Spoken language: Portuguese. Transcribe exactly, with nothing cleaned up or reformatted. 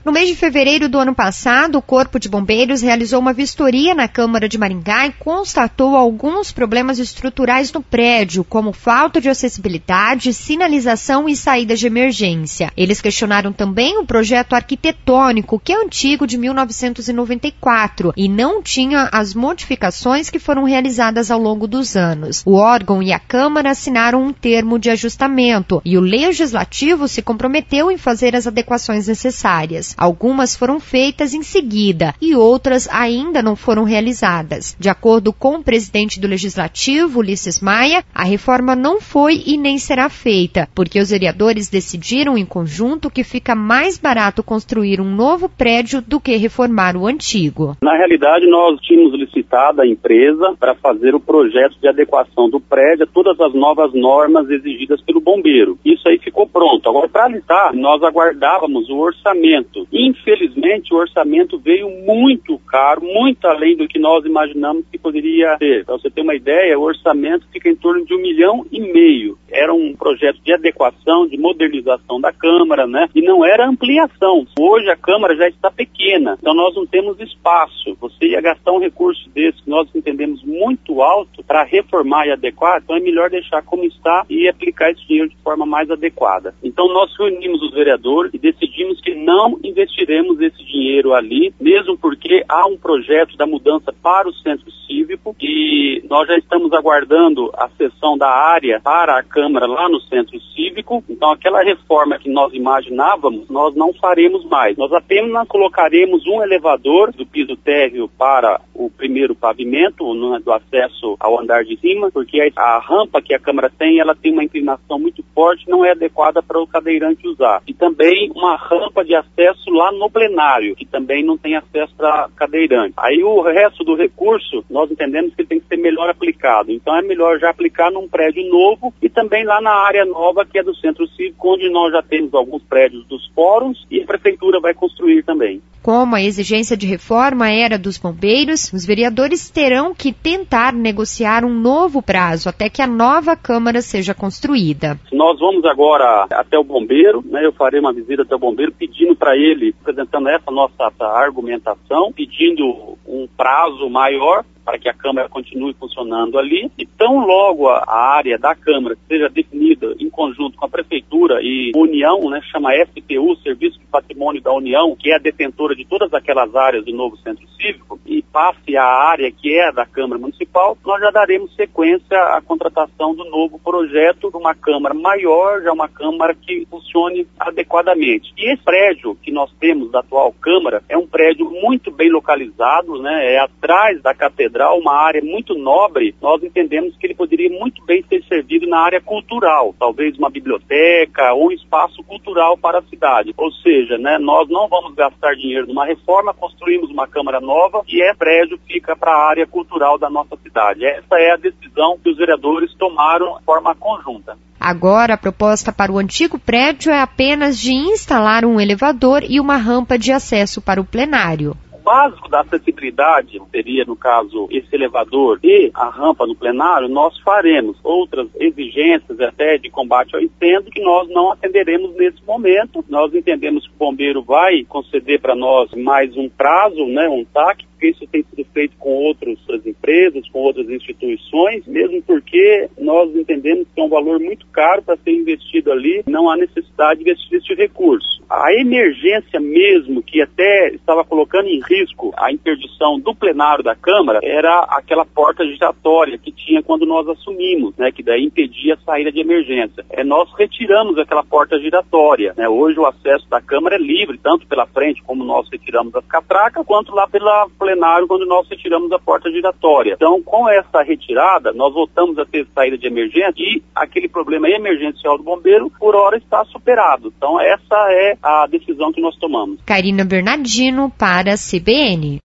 No mês de fevereiro do ano passado, o Corpo de Bombeiros realizou uma vistoria na Câmara de Maringá e constatou alguns problemas estruturais no prédio, como falta de acessibilidade, sinalização e saídas de emergência. Eles questionaram também o projeto arquitetônico, que é antigo, de mil novecentos e noventa e quatro, e não tinha as modificações que foram realizadas ao longo dos anos. O órgão e a Câmara assinaram um termo de ajustamento e o Legislativo se comprometeu em fazer as adequações necessárias. Algumas foram feitas em seguida e outras ainda não foram realizadas. De acordo com o presidente do Legislativo, Ulisses Maia, a reforma não foi e nem será feita, porque os vereadores decidiram em conjunto que fica mais barato construir um novo prédio do que reformar o antigo. Na realidade, nós tínhamos licitado a empresa para fazer o projeto de adequação do prédio a todas as novas normas exigidas pelo bombeiro. Isso aí ficou pronto. Agora, para listar, nós aguardávamos o orçamento. Infelizmente, o orçamento veio muito caro, muito além do que nós imaginamos que poderia ter. Para você ter uma ideia, o orçamento fica em torno de um milhão e meio. Era um projeto de adequação, de modernização da Câmara, né? E não era ampliação. Hoje a Câmara já está pequena, então nós não temos espaço. Você ia gastar um recurso desse que nós entendemos muito alto para reformar e adequar, então é melhor deixar como está e aplicar esse dinheiro de forma mais adequada. Então nós reunimos os vereadores e decidimos que não investiremos esse dinheiro ali, mesmo porque há um projeto da mudança para o centro cívico e nós já estamos aguardando a cessão da área para a Câmara lá no centro cívico. Então aquela reforma que nós imaginávamos, nós não faremos mais. Nós apenas colocaremos um elevador do piso térreo para o primeiro pavimento, no, do acesso ao andar de cima, porque a, a rampa que a Câmara tem, ela tem uma inclinação muito forte, não é adequada para o cadeirante usar. E também uma rampa de acesso lá no plenário, que também não tem acesso para cadeirante. Aí o resto do recurso, nós entendemos que tem que ser melhor aplicado. Então é melhor já aplicar num prédio novo e também lá na área nova, que é do Centro Cívico, onde nós já temos alguns prédios dos fóruns e a Prefeitura vai construir também. Como a exigência de reforma era dos bombeiros, os vereadores terão que tentar negociar um novo prazo até que a nova Câmara seja construída. Nós vamos agora até o bombeiro, né? Eu farei uma visita até o bombeiro pedindo para ele, apresentando essa nossa essa argumentação, pedindo um prazo maior para que a Câmara continue funcionando ali, e tão logo a, a área da Câmara seja definida em conjunto com a Prefeitura e a União, né, chama S P U, Serviço de Patrimônio da União, que é a detentora de todas aquelas áreas do novo Centro Cívico, e passe a área que é da Câmara Municipal, nós já daremos sequência à contratação do novo projeto de uma Câmara maior, já uma Câmara que funcione adequadamente. E esse prédio que nós temos da atual Câmara é um prédio muito bem localizado, né, é atrás da Catedral, uma área muito nobre. Nós entendemos que ele poderia muito bem ser servido na área cultural, talvez uma biblioteca ou um espaço cultural para a cidade. Ou seja, né, nós não vamos gastar dinheiro numa reforma, construímos uma Câmara nova e esse prédio fica para a área cultural da nossa cidade. Essa é a decisão que os vereadores tomaram de forma conjunta. Agora, a proposta para o antigo prédio é apenas de instalar um elevador e uma rampa de acesso para o plenário. O básico da acessibilidade seria, no caso, esse elevador e a rampa no plenário, nós faremos outras exigências até de combate ao incêndio que nós não atenderemos nesse momento. Nós entendemos que o bombeiro vai conceder para nós mais um prazo, né, um T A C, porque isso tem sido feito com outras empresas, com outras instituições, mesmo porque nós entendemos que é um valor muito caro para ser investido ali, não há necessidade de investir esse recurso. A emergência mesmo, que até estava colocando em risco a interdição do plenário da Câmara, era aquela porta giratória que tinha quando nós assumimos, né, que daí impedia a saída de emergência. É, nós retiramos aquela porta giratória, né? Hoje o acesso da Câmara é livre, tanto pela frente como nós retiramos as catracas, quanto lá pela plenário quando nós retiramos a porta giratória. Então, com essa retirada, nós voltamos a ter saída de emergência e aquele problema emergencial do bombeiro, por hora, está superado. Então, essa é a decisão que nós tomamos. Karina Bernardino para a C B N.